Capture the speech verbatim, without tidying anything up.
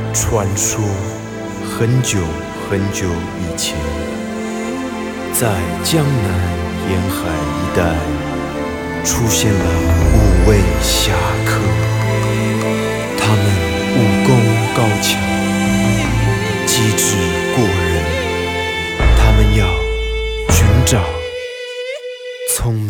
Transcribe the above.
传说很久很久以前，在江南沿海一带出现了五位侠客，他们武功高强，